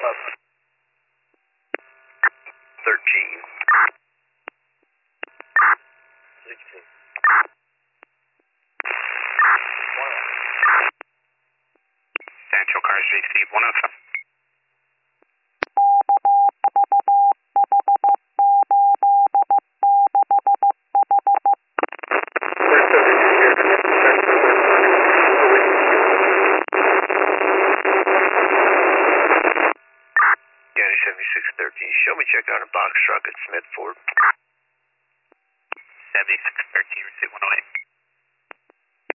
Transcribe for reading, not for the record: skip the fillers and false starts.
13. 16. Central Car JC 107. County 7613, show me check out a box truck at Smith Ford. 7613, receipt 108.